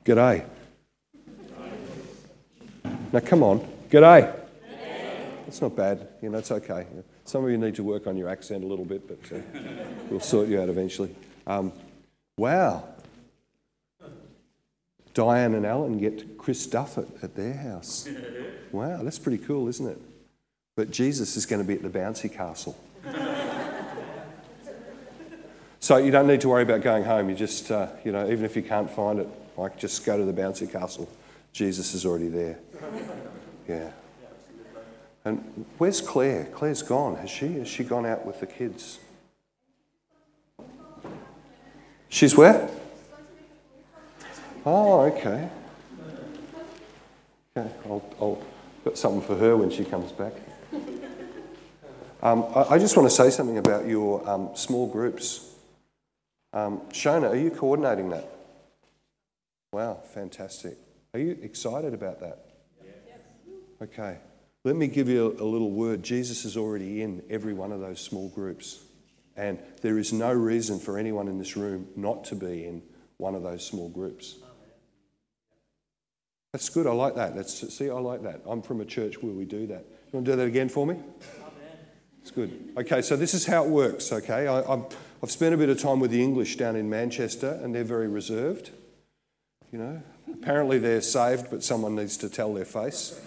G'day. Now come on, g'day. That's not bad, it's okay. Some of you need to work on your accent a little bit, but we'll sort you out eventually. Wow. Diane and Alan get Chris Duff at their house. Wow, that's pretty cool, isn't it? But Jesus is going to be at the bouncy castle. So you don't need to worry about going home. You just, even if you can't find it, just go to the bouncy castle. Jesus is already there. Yeah. And where's Claire? Claire's gone. Has she? Has she gone out with the kids? She's where? Oh, okay. Okay, I'll got something for her when she comes back. I just want to say something about your small groups. Shona, are you coordinating that? Wow, fantastic. Are you excited about that? Yes. Okay. Let me give you a little word. Jesus is already in every one of those small groups. And there is no reason for anyone in this room not to be in one of those small groups. That's good. I like that. I like that. I'm from a church where we do that. You want to do that again for me? It's good. Okay, so this is how it works, okay? I've spent a bit of time with the English down in Manchester, and they're very reserved. Apparently they're saved, but someone needs to tell their face.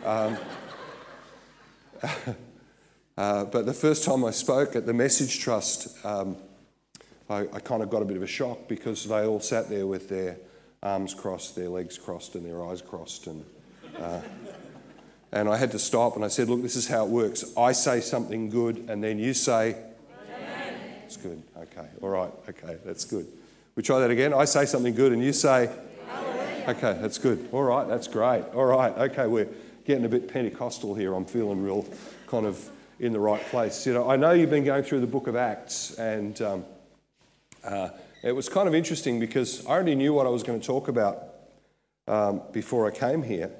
But the first time I spoke at the Message Trust, I kind of got a bit of a shock because they all sat there with their arms crossed, their legs crossed and their eyes crossed. And I had to stop and I said, look, this is how it works. I say something good and then you say, Amen. It's good. Okay. All right. Okay. That's good. We try that again. I say something good and you say, Hallelujah. Okay. That's good. All right. That's great. All right. Okay. We're getting a bit Pentecostal here. I'm feeling real kind of in the right place. I know you've been going through the book of Acts and it was kind of interesting because I already knew what I was going to talk about before I came here.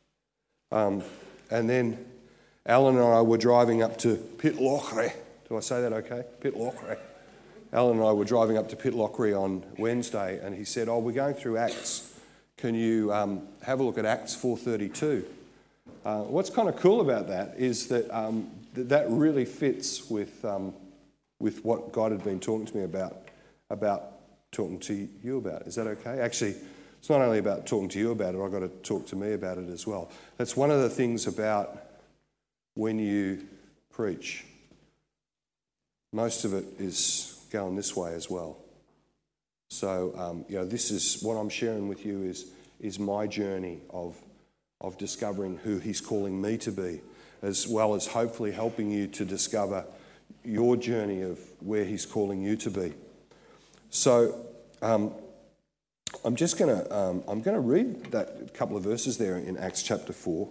And then Alan and I were driving up to Pitlochry. Do I say that okay? Pitlochry. Alan and I were driving up to Pitlochry on Wednesday and he said, we're going through Acts. Can you have a look at Acts 4:32? What's kind of cool about that is that that really fits with what God had been talking to me about talking to you about. Is that okay? Actually, it's not only about talking to you about it, I've got to talk to me about it as well. That's one of the things about when you preach. Most of it is going this way as well. So, this is what I'm sharing with you is my journey of discovering who he's calling me to be, as well as hopefully helping you to discover your journey of where he's calling you to be. So, I'm just going to read that couple of verses there in Acts chapter 4.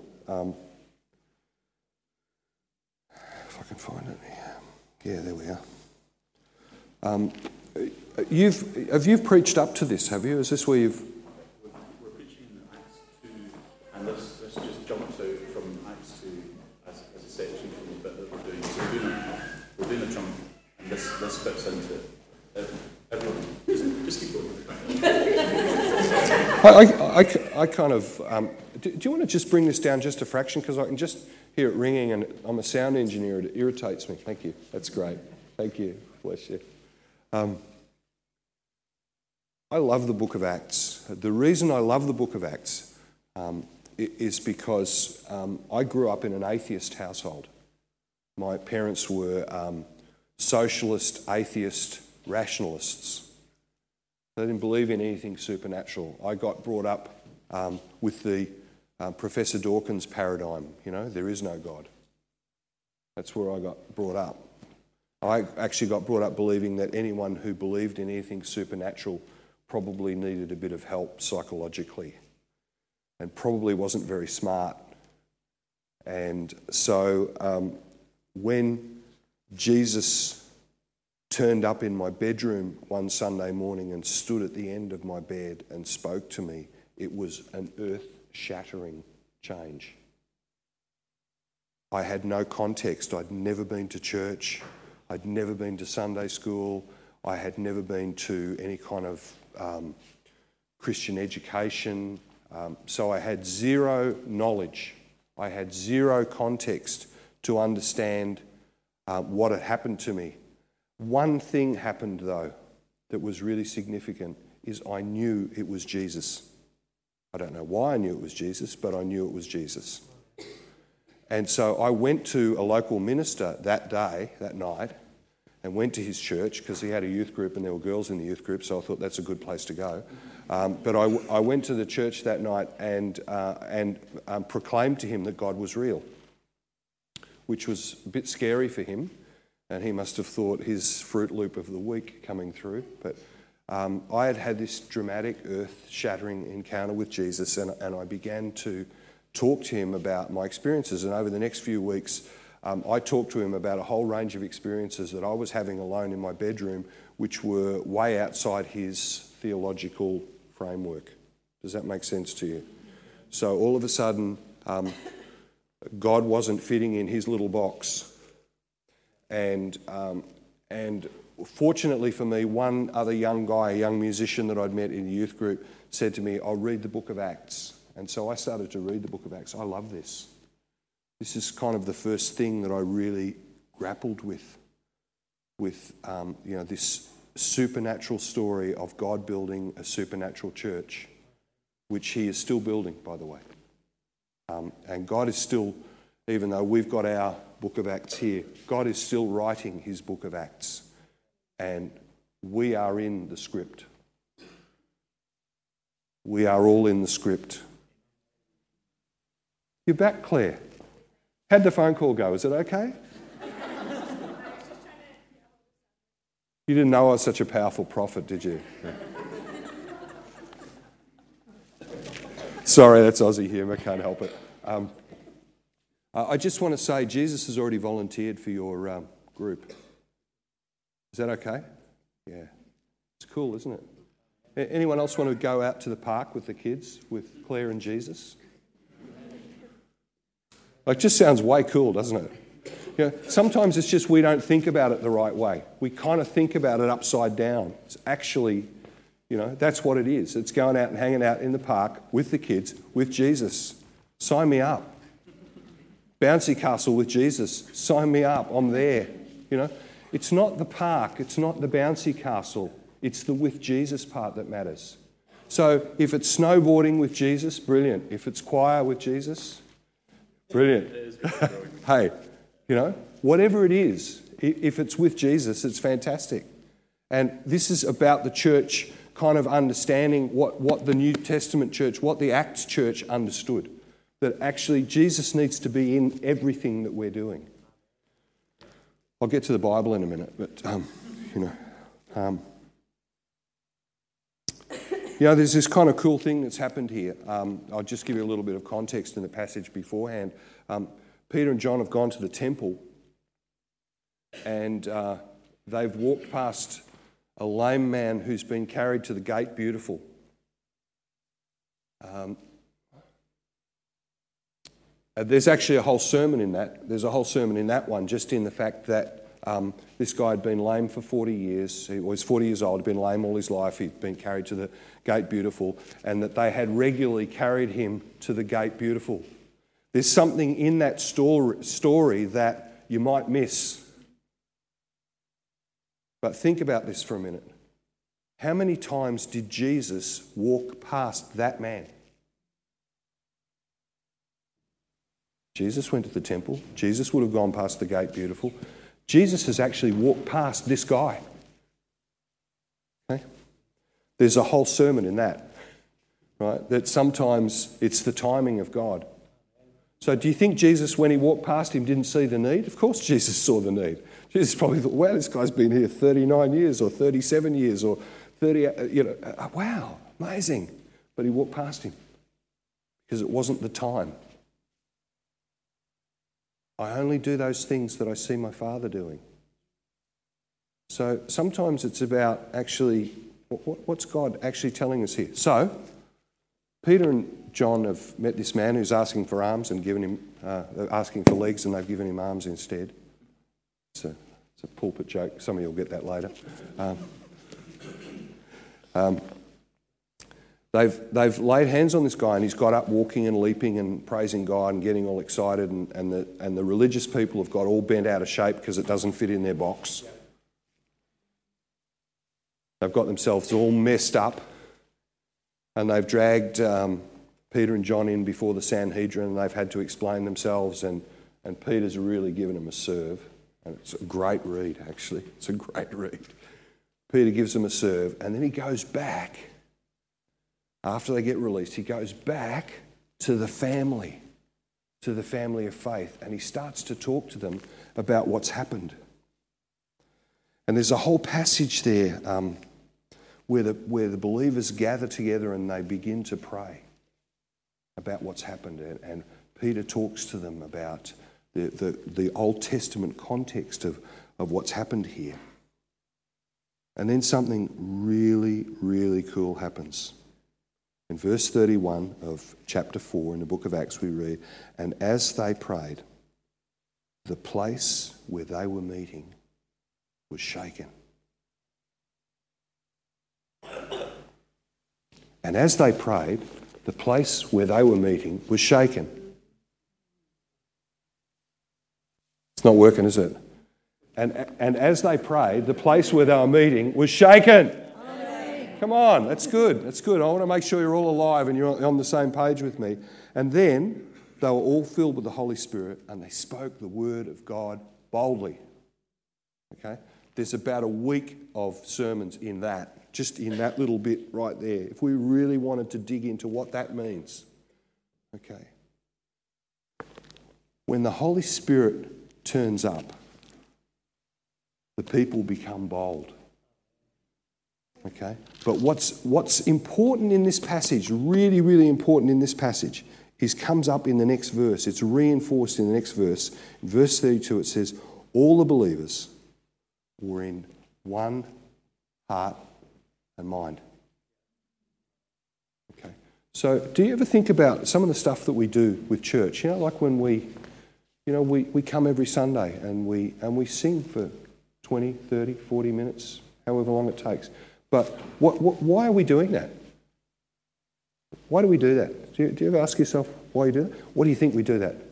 If I can find it. Yeah, there we are. You've preached up to this, have you? Is this where you've? We're preaching Acts 2, and let's just jump to from Acts 2 as a section from the bit that we're doing. So we're doing a chunk, and this fits into it. Everyone, just keep going. I kind of. Do you want to just bring this down just a fraction? Because I can just hear it ringing, and I'm a sound engineer. It irritates me. Thank you. That's great. Thank you. Bless you. I love the book of Acts. The reason I love the book of Acts is because I grew up in an atheist household. My parents were socialist, atheist, rationalists. They didn't believe in anything supernatural. I got brought up with the Professor Dawkins paradigm, there is no God. That's where I got brought up. I actually got brought up believing that anyone who believed in anything supernatural probably needed a bit of help psychologically and probably wasn't very smart. And so when Jesus turned up in my bedroom one Sunday morning and stood at the end of my bed and spoke to me, it was an earth-shattering change. I had no context. I'd never been to church. I'd never been to Sunday school. I had never been to any kind of Christian education. So I had zero knowledge. I had zero context to understand what had happened to me. One thing happened, though, that was really significant, is I knew it was Jesus. I don't know why I knew it was Jesus, but I knew it was Jesus. And so I went to a local minister that night, and went to his church because he had a youth group and there were girls in the youth group, so I thought that's a good place to go. But I went to the church that night and proclaimed to him that God was real, which was a bit scary for him, and he must have thought his Fruit Loop of the week coming through. But I had had this dramatic, earth-shattering encounter with Jesus, and I began to talk to him about my experiences. And over the next few weeks, I talked to him about a whole range of experiences that I was having alone in my bedroom, which were way outside his theological framework. Does that make sense to you? So all of a sudden, God wasn't fitting in his little box. And fortunately for me, one other young guy, a young musician that I'd met in the youth group, said to me, "I'll read the book of Acts." And so I started to read the book of Acts. I love this. This is kind of the first thing that I really grappled with this supernatural story of God building a supernatural church, which he is still building, by the way. And God is still, even though we've got our book of Acts here, God is still writing his book of Acts. And we are in the script. We are all in the script. You're back, Claire. How'd the phone call go? Is it okay? You didn't know I was such a powerful prophet, did you? Sorry, that's Aussie humour, can't help it. I just want to say Jesus has already volunteered for your group. Is that okay? Yeah. It's cool, isn't it? Anyone else want to go out to the park with the kids, with Claire and Jesus? Like, just sounds way cool, doesn't it? You know, sometimes it's just we don't think about it the right way. We kind of think about it upside down. It's actually, that's what it is. It's going out and hanging out in the park with the kids, with Jesus. Sign me up. Bouncy castle with Jesus. Sign me up. I'm there. It's not the park. It's not the bouncy castle. It's the with Jesus part that matters. So if it's snowboarding with Jesus, brilliant. If it's choir with Jesus, brilliant. Hey, whatever it is, if it's with Jesus, it's fantastic. And this is about the church kind of understanding what the New Testament church, what the Acts church understood. That actually Jesus needs to be in everything that we're doing. I'll get to the Bible in a minute, but, there's this kind of cool thing that's happened here. I'll just give you a little bit of context in the passage beforehand. Peter and John have gone to the temple and they've walked past a lame man who's been carried to the gate beautiful. There's actually a whole sermon in that. There's a whole sermon in that one, just in the fact that this guy had been lame for 40 years. He was 40 years old, had been lame all his life. He'd been carried to the gate beautiful, and that they had regularly carried him to the gate beautiful. There's something in that story that you might miss. But think about this for a minute. How many times did Jesus walk past that man? Jesus went to the temple. Jesus would have gone past the gate beautiful. Jesus has actually walked past this guy. Okay? There's a whole sermon in that, right? That sometimes it's the timing of God. So do you think Jesus, when he walked past him, didn't see the need? Of course Jesus saw the need. Jesus probably thought, wow, this guy's been here 39 years or 37 years or 30, wow, amazing. But he walked past him because it wasn't the time. I only do those things that I see my Father doing. So sometimes it's about actually, what's God actually telling us here? So Peter and John have met this man who's asking for arms and given him, asking for legs, and they've given him arms instead. It's a pulpit joke. Some of you will get that later. They've laid hands on this guy, and he's got up walking and leaping and praising God and getting all excited, and the religious people have got all bent out of shape because it doesn't fit in their box. They've got themselves all messed up, and they've dragged Peter and John in before the Sanhedrin, and they've had to explain themselves, and Peter's really given them a serve. And it's a great read, actually. It's a great read. Peter gives them a serve, and then he goes back. After they get released, he goes back to the family of faith, and he starts to talk to them about what's happened. And there's a whole passage there where the believers gather together and they begin to pray about what's happened. And Peter talks to them about the Old Testament context of what's happened here. And then something really, really cool happens. In verse 31 of chapter 4 in the book of Acts we read, "And as they prayed, the place where they were meeting was shaken." And as they prayed, the place where they were meeting was shaken. It's not working, is it? And as they prayed, the place where they were meeting was shaken. Come on, that's good. That's good. I want to make sure you're all alive and you're on the same page with me. And then they were all filled with the Holy Spirit and they spoke the word of God boldly. Okay? There's about a week of sermons in that, just in that little bit right there, if we really wanted to dig into what that means. Okay. When the Holy Spirit turns up, the people become bold. Okay? But what's important in this passage, really, really important in this passage, comes up in the next verse. It's reinforced in the next verse. In verse 32 it says, all the believers were in one heart and mind. Okay? So do you ever think about some of the stuff that we do with church? You know, like when we come every Sunday and we sing for 20, 30, 40 minutes, however long it takes. But why are we doing that? Why do we do that? Do you ever ask yourself why you do that? What do you think we do that?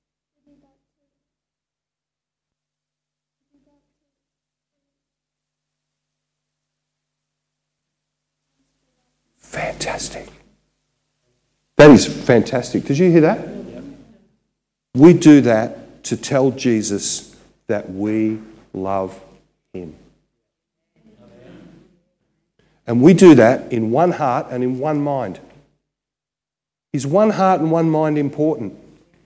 Fantastic. That is fantastic. Did you hear that? We do that to tell Jesus that we love him. And we do that in one heart and in one mind. Is one heart and one mind important?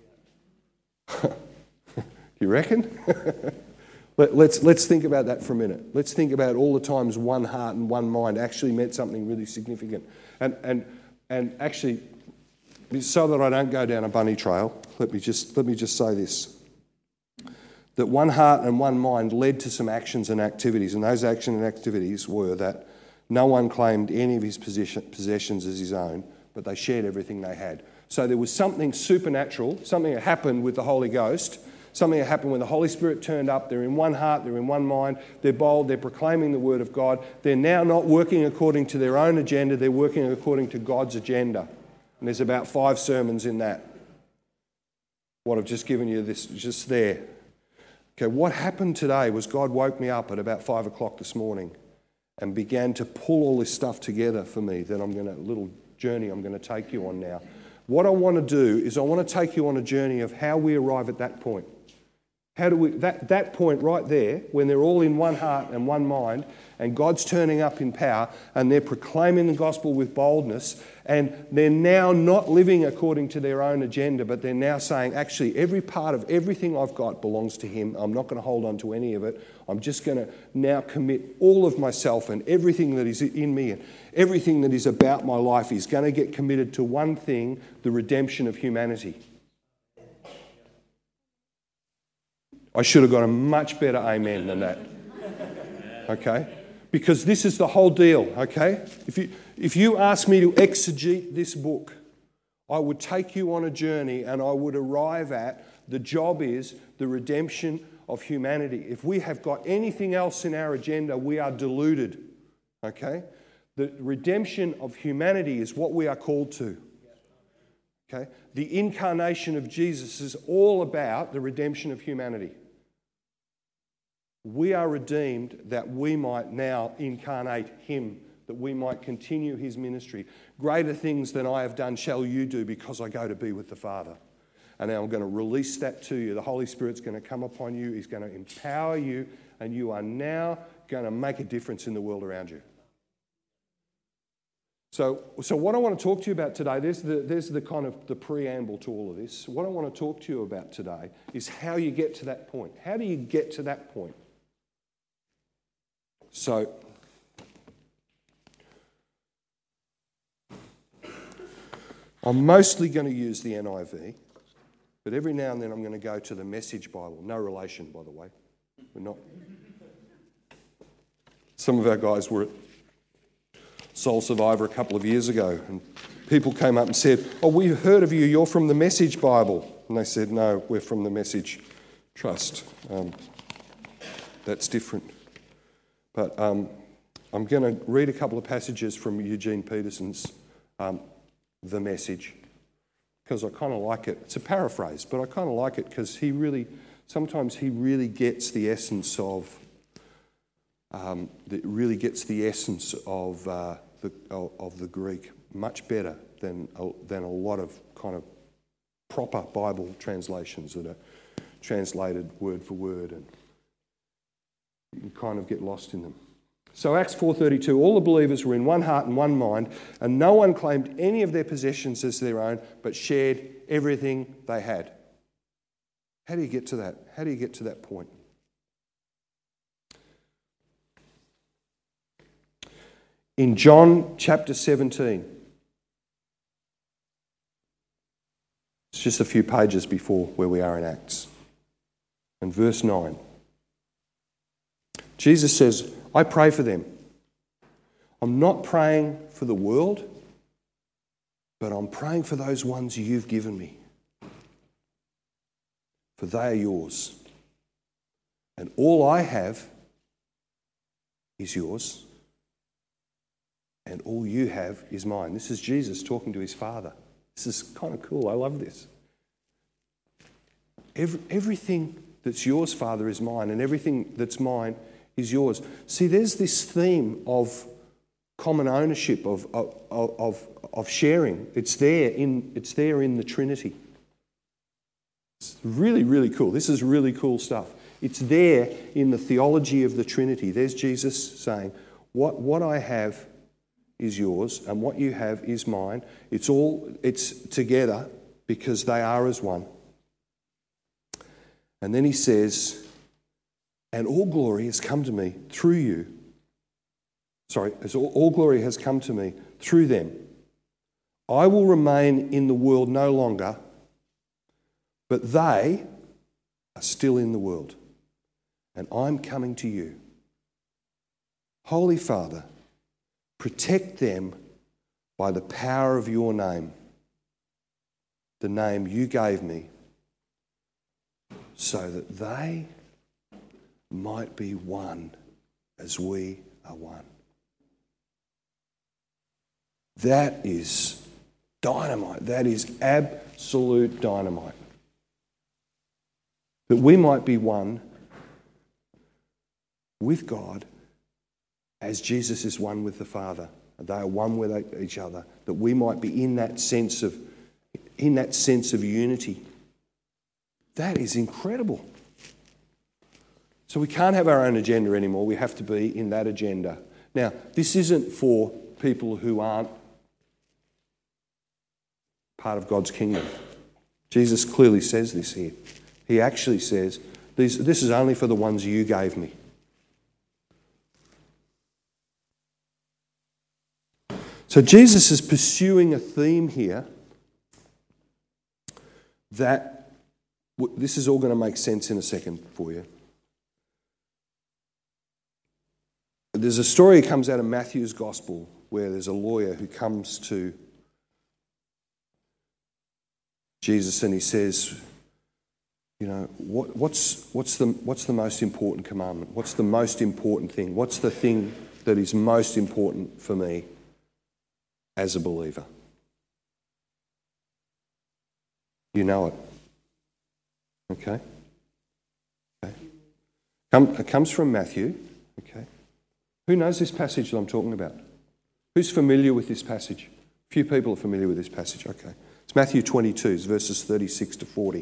You reckon? Let's think about that for a minute. Let's think about all the times one heart and one mind actually meant something really significant. And actually, so that I don't go down a bunny trail, let me just say this. That one heart and one mind led to some actions and activities, and those actions and activities were that no one claimed any of his possessions as his own, but they shared everything they had. So there was something supernatural, something that happened with the Holy Ghost, something that happened when the Holy Spirit turned up. They're in one heart, they're in one mind, they're bold, they're proclaiming the word of God. They're now not working according to their own agenda, they're working according to God's agenda. And there's about 5 sermons in that. What I've just given you, this just there. Okay, what happened today was God woke me up at about 5 o'clock this morning and began to pull all this stuff together for me that little journey I'm going to take you on now. What I want to do is I want to take you on a journey of how we arrive at that point. How do we, that point right there, when they're all in one heart and one mind, and God's turning up in power, and they're proclaiming the gospel with boldness, and they're now not living according to their own agenda, but they're now saying, actually, every part of everything I've got belongs to him. I'm not going to hold on to any of it. I'm just going to now commit all of myself and everything that is in me and everything that is about my life is going to get committed to one thing, the redemption of humanity. I should have got a much better amen than that. Okay? Because this is the whole deal, okay? If you ask me to exegete this book, I would take you on a journey and I would arrive at the job is the redemption of humanity. If we have got anything else in our agenda, we are deluded, okay? The redemption of humanity is what we are called to. Okay? The incarnation of Jesus is all about the redemption of humanity. We are redeemed that we might now incarnate him, that we might continue his ministry. Greater things than I have done shall you do, because I go to be with the Father. And now I'm going to release that to you. The Holy Spirit's going to come upon you. He's going to empower you, and you are now going to make a difference in the world around you. So what I want to talk to you about today, there's the kind of the preamble to all of this. What I want to talk to you about today is how you get to that point. How do you get to that point? So, I'm mostly going to use the NIV, but every now and then I'm going to go to the Message Bible. No relation, by the way. We're not. Some of our guys were at Soul Survivor a couple of years ago, and people came up and said, "Oh, we've heard of you. You're from the Message Bible." And they said, "No, we're from the Message Trust." That's different. But I'm going to read a couple of passages from Eugene Peterson's The Message, because I kind of like it. It's a paraphrase, but I kind of like it because sometimes he really gets the essence of the Greek much better than a lot of kind of proper Bible translations that are translated word for word, and you can kind of get lost in them. So Acts 4:32, all the believers were in one heart and one mind, and no one claimed any of their possessions as their own, but shared everything they had. How do you get to that? How do you get to that point? In John chapter 17, it's just a few pages before where we are in Acts, and verse 9. Jesus says, I pray for them. I'm not praying for the world, but I'm praying for those ones you've given me. For they are yours. And all I have is yours. And all you have is mine. This is Jesus talking to his Father. This is kind of cool. I love this. Everything that's yours, Father, is mine, and everything that's mine is yours. See, there's this theme of common ownership, of sharing. It's there in the Trinity. It's really, really cool. This is really cool stuff. It's there in the theology of the Trinity. There's Jesus saying, what I have is yours, and what you have is mine. It's together because they are as one. And then he says, and all glory has come to me through you. All glory has come to me through them. I will remain in the world no longer, but they are still in the world, and I'm coming to you. Holy Father, protect them by the power of your name, the name you gave me, so that they might be one as we are one. That is dynamite. That is absolute dynamite. That we might be one with God as Jesus is one with the Father. They are one with each other. That we might be in that sense of unity. That is incredible. So we can't have our own agenda anymore. We have to be in that agenda. Now, this isn't for people who aren't part of God's kingdom. Jesus clearly says this here. He actually says, this is only for the ones you gave me. So Jesus is pursuing a theme here that, this is all going to make sense in a second for you. There's a story that comes out of Matthew's Gospel where there's a lawyer who comes to Jesus and he says, you know, what's the most important commandment? What's the most important thing? What's the thing that is most important for me as a believer. You know it. Okay? It comes from Matthew. Okay? Who knows this passage that I'm talking about? Who's familiar with this passage? A few people are familiar with this passage. Okay. It's Matthew 22, it's verses 36 to 40.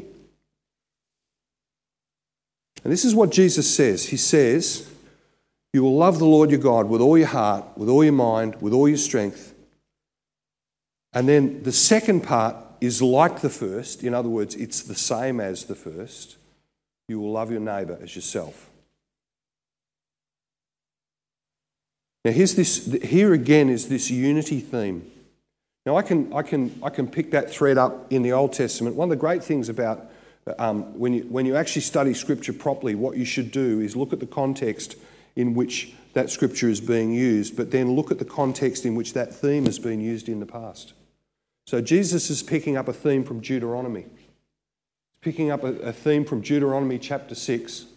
And this is what Jesus says. He says, you will love the Lord your God with all your heart, with all your mind, with all your strength. And then the second part is like the first. In other words, it's the same as the first. You will love your neighbour as yourself. Now here again is this unity theme. Now I can pick that thread up in the Old Testament. One of the great things about when you actually study Scripture properly, what you should do is look at the context in which that Scripture is being used, but then look at the context in which that theme has been used in the past. So Jesus is picking up a theme from Deuteronomy. He's picking up a theme from Deuteronomy chapter 6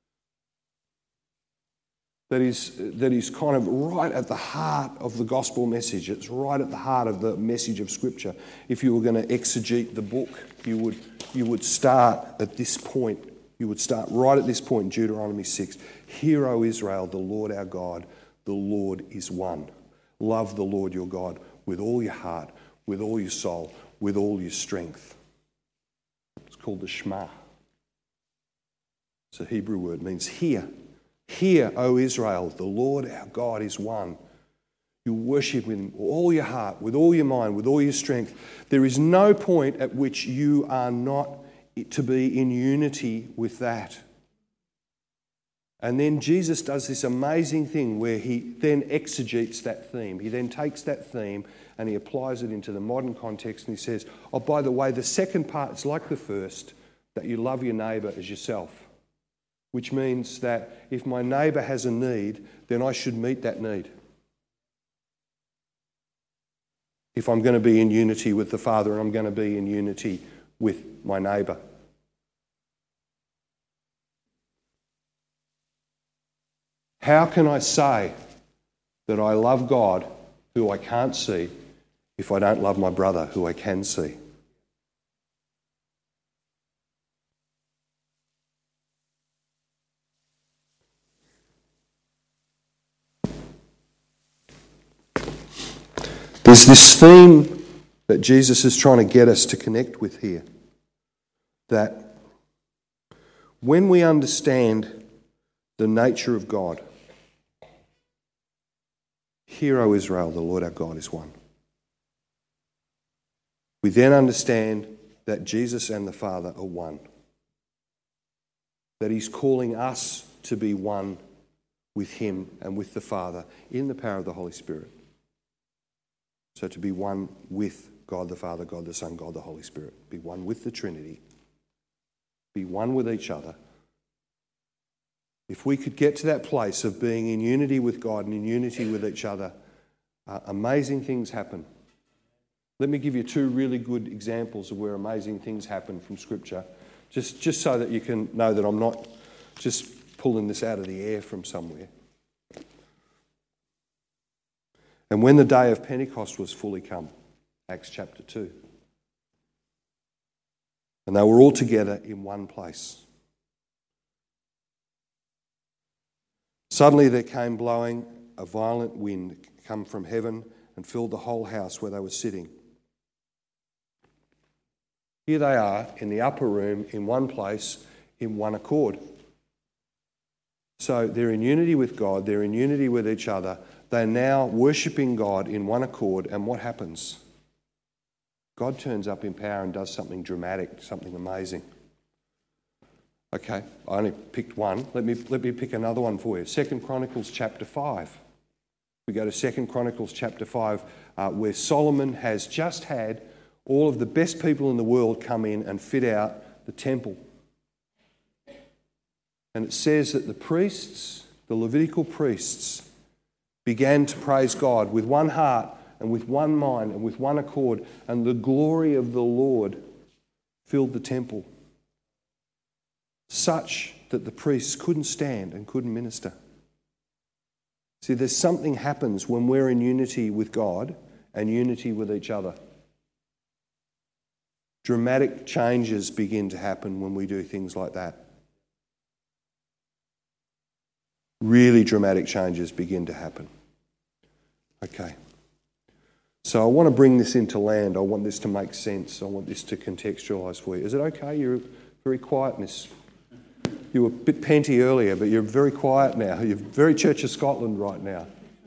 that is kind of right at the heart of the gospel message. It's right at the heart of the message of Scripture. If you were going to exegete the book, you would start at this point. You would start right at this point in Deuteronomy 6. Hear, O Israel, the Lord our God, the Lord is one. Love the Lord your God with all your heart, with all your soul, with all your strength. It's called the Shema. It's a Hebrew word. It means hear. Hear, O Israel, the Lord our God is one. You worship Him with all your heart, with all your mind, with all your strength. There is no point at which you are not to be in unity with that. And then Jesus does this amazing thing where He then exegetes that theme. He then takes that theme and He applies it into the modern context, and He says, oh, by the way, the second part is like the first, that you love your neighbour as yourself. Which means that if my neighbour has a need, then I should meet that need. If I'm going to be in unity with the Father and I'm going to be in unity with my neighbour. How can I say that I love God who I can't see if I don't love my brother who I can see? There's this theme that Jesus is trying to get us to connect with here. That when we understand the nature of God, hear, O Israel, the Lord our God is one. We then understand that Jesus and the Father are one. That He's calling us to be one with Him and with the Father in the power of the Holy Spirit. So to be one with God the Father, God the Son, God the Holy Spirit. Be one with the Trinity. Be one with each other. If we could get to that place of being in unity with God and in unity with each other, amazing things happen. Let me give you two really good examples of where amazing things happen from Scripture, just so that you can know that I'm not just pulling this out of the air from somewhere. And when the day of Pentecost was fully come, Acts chapter 2, and they were all together in one place. Suddenly there came blowing a violent wind come from heaven and filled the whole house where they were sitting. Here they are in the upper room, in one place, in one accord. So they're in unity with God, they're in unity with each other. They're now worshipping God in one accord, and what happens? God turns up in power and does something dramatic, something amazing. Okay, I only picked one. Let me pick another one for you. 2 Chronicles chapter 5. We go to 2 Chronicles chapter 5, where Solomon has just had all of the best people in the world come in and fit out the temple. And it says that the priests, the Levitical priests, began to praise God with one heart and with one mind and with one accord, and the glory of the Lord filled the temple, such that the priests couldn't stand and couldn't minister. See, there's something happens when we're in unity with God and unity with each other. Dramatic changes begin to happen when we do things like that. Really dramatic changes begin to happen. Okay. So I want to bring this into land. I want this to make sense. I want this to contextualise for you. Is it okay? You're very quiet, Miss. You were a bit panty earlier, but you're very quiet now. You're very Church of Scotland right now.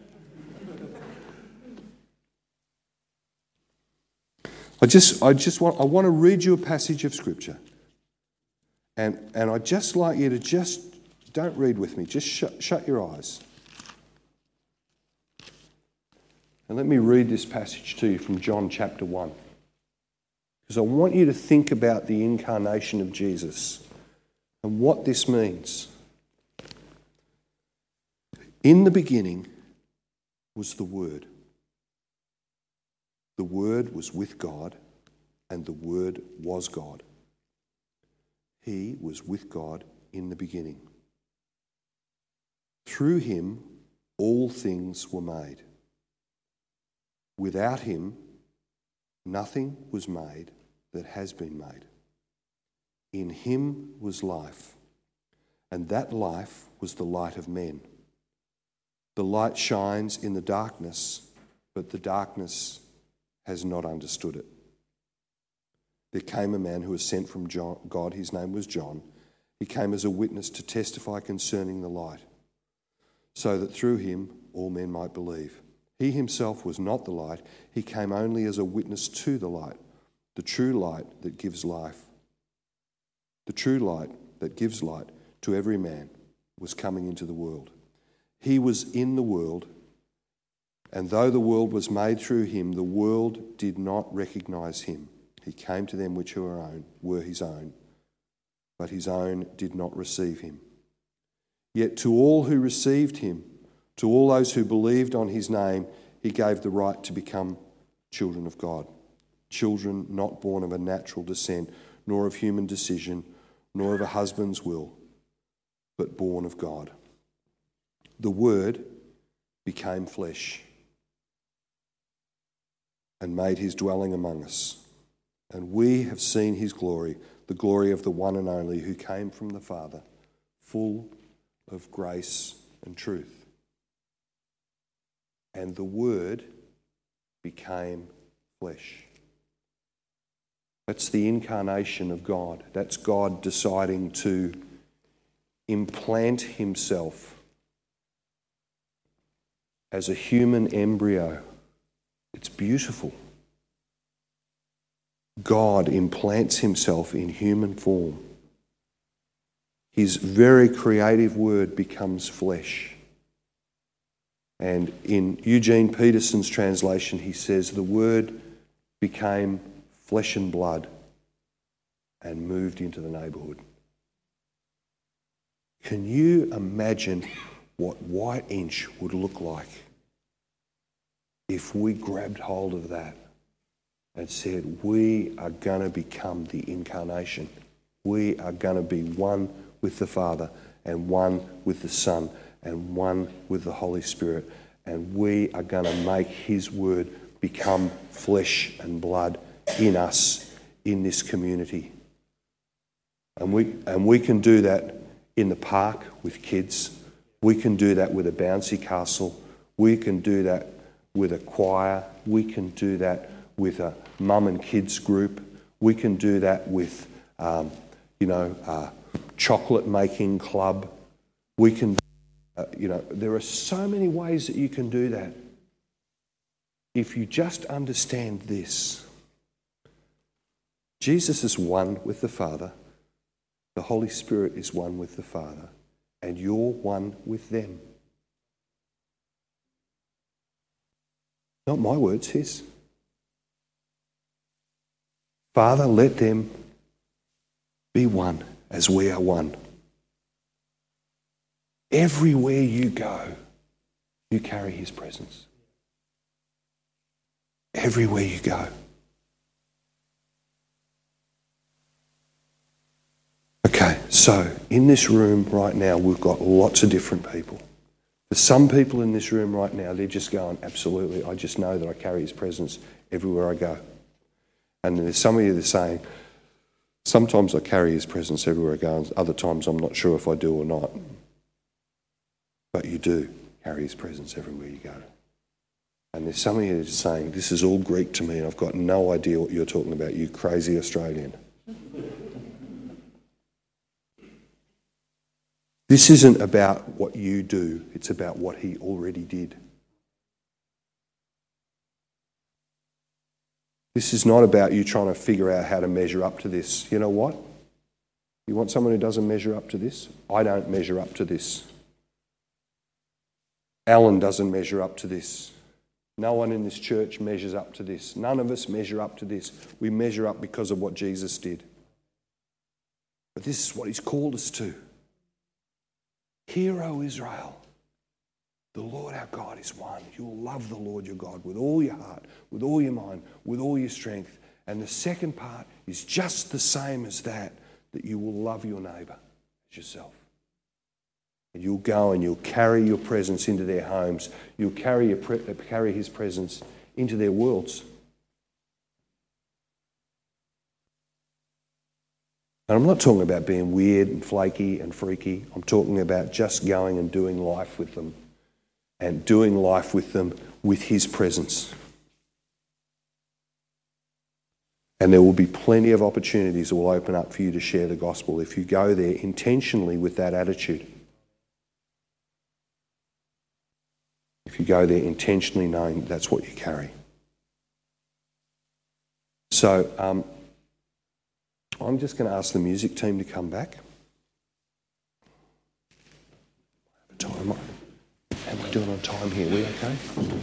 I want to read you a passage of Scripture. And I'd just like you to don't read with me, just shut your eyes. And let me read this passage to you from John chapter 1. Because I want you to think about the incarnation of Jesus and what this means. In the beginning was the Word. The Word was with God, and the Word was God. He was with God in the beginning. Through him all things were made. Without him nothing was made that has been made. In him was life, and that life was the light of men. The light shines in the darkness, but the darkness has not understood it. There came a man who was sent from God. His name was John. He came as a witness to testify concerning the light, so that through him all men might believe. He himself was not the light. He came only as a witness to the light, the true light that gives life. The true light that gives light to every man was coming into the world. He was in the world, and though the world was made through him, the world did not recognize him. He came to them which were his own, but his own did not receive him. Yet to all who received him, to all those who believed on his name, he gave the right to become children of God. Children not born of a natural descent, nor of human decision, nor of a husband's will, but born of God. The Word became flesh and made his dwelling among us. And we have seen his glory, the glory of the one and only who came from the Father, full of grace and truth. And the Word became flesh. That's the incarnation of God. That's God deciding to implant himself as a human embryo. It's beautiful. God implants himself in human form. His very creative word becomes flesh. And in Eugene Peterson's translation, he says, the Word became flesh and blood and moved into the neighbourhood. Can you imagine what White Inch would look like if we grabbed hold of that and said, we are going to become the incarnation. We are going to be one with the Father and one with the Son and one with the Holy Spirit. And we are going to make his word become flesh and blood in us, in this community. And we can do that in the park with kids. We can do that with a bouncy castle. We can do that with a choir. We can do that with a mum and kids group. We can do that with, a chocolate making club. We can, there are so many ways that you can do that. If you just understand this, Jesus is one with the Father. The Holy Spirit is one with the Father. And you're one with them. Not my words, his. Father, let them be one as we are one. Everywhere you go, you carry his presence. Everywhere you go. Okay, so in this room right now, we've got lots of different people. For some people in this room right now, they're just going, absolutely, I just know that I carry his presence everywhere I go. And there's some of you that are saying, sometimes I carry his presence everywhere I go, and other times I'm not sure if I do or not. But you do carry his presence everywhere you go. And there's some of you that are saying, this is all Greek to me and I've got no idea what you're talking about, you crazy Australian. This isn't about what you do, it's about what he already did. This is not about you trying to figure out how to measure up to this. You know what? You want someone who doesn't measure up to this? I don't measure up to this. Alan doesn't measure up to this. No one in this church measures up to this. None of us measure up to this. We measure up because of what Jesus did. But this is what he's called us to. Hear, O Israel, the Lord our God is one. You will love the Lord your God with all your heart, with all your mind, with all your strength. And the second part is just the same as that you will love your neighbour as yourself. And you'll go and you'll carry your presence into their homes. You'll carry his presence into their worlds. And I'm not talking about being weird and flaky and freaky. I'm talking about just going and doing life with them. And doing life with them with his presence. And there will be plenty of opportunities that will open up for you to share the gospel if you go there intentionally with that attitude. If you go there intentionally knowing that's what you carry. So, I'm just going to ask the music team to come back. How are we doing on time here? We okay?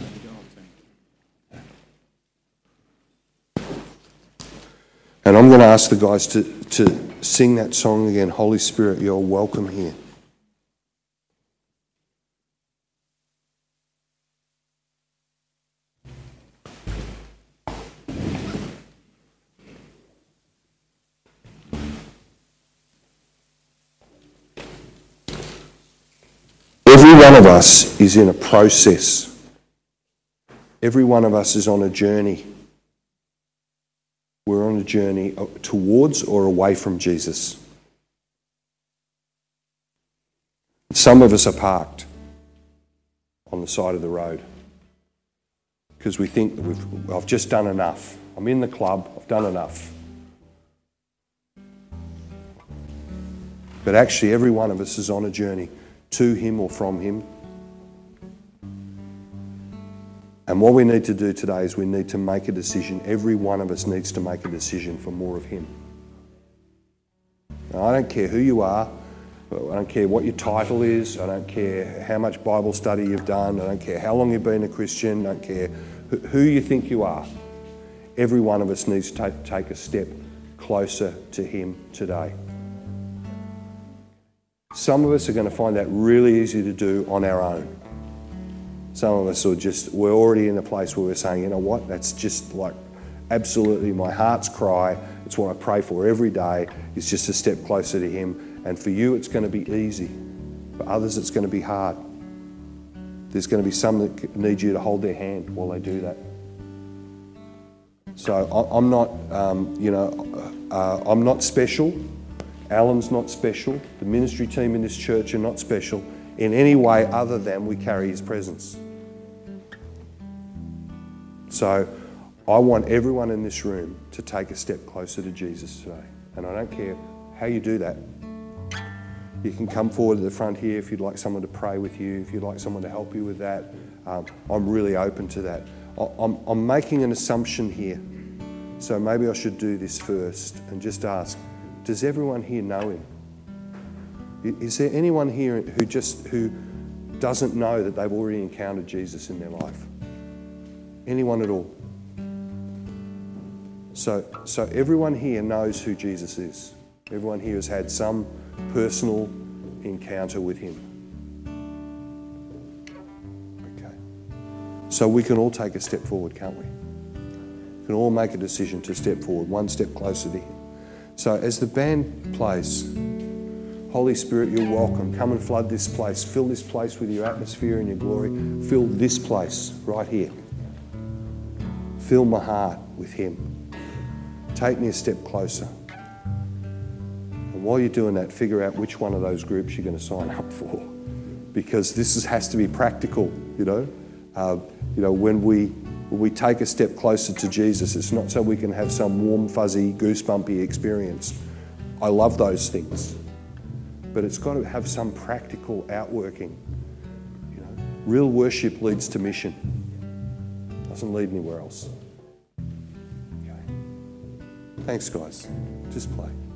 And I'm going to ask the guys to sing that song again, Holy Spirit, you're welcome here. Every one of us is in a process. Every one of us is on a journey. We're on a journey towards or away from Jesus. Some of us are parked on the side of the road because we think that I've just done enough. I'm in the club, I've done enough. But actually every one of us is on a journey to him or from him. And what we need to do today is we need to make a decision. Every one of us needs to make a decision for more of him. Now, I don't care who you are. I don't care what your title is. I don't care how much Bible study you've done. I don't care how long you've been a Christian. I don't care who you think you are. Every one of us needs to take a step closer to him today. Some of us are going to find that really easy to do on our own. Some of us we're already in a place where we're saying, you know what, that's just like absolutely my heart's cry. It's what I pray for every day. It's just a step closer to him. And for you, it's going to be easy. For others, it's going to be hard. There's going to be some that need you to hold their hand while they do that. So I'm not, I'm not special. Alan's not special. The ministry team in this church are not special in any way other than we carry his presence. So I want everyone in this room to take a step closer to Jesus today. And I don't care how you do that. You can come forward to the front here if you'd like someone to pray with you, if you'd like someone to help you with that. I'm really open to that. I'm making an assumption here. So maybe I should do this first and just ask, does everyone here know him? Is there anyone here who doesn't know that they've already encountered Jesus in their life? Anyone at all? So everyone here knows who Jesus is. Everyone here has had some personal encounter with him. Okay. So we can all take a step forward, can't we? We can all make a decision to step forward, one step closer to him. So as the band plays, Holy Spirit, you're welcome. Come and flood this place. Fill this place with your atmosphere and your glory. Fill this place right here. Fill my heart with him. Take me a step closer. And while you're doing that, figure out which one of those groups you're going to sign up for. Because this has to be practical, when we take a step closer to Jesus, it's not so we can have some warm, fuzzy, goosebumpy experience. I love those things. But it's got to have some practical outworking. Real worship leads to mission. Doesn't lead anywhere else. Okay. Thanks, guys. Just play.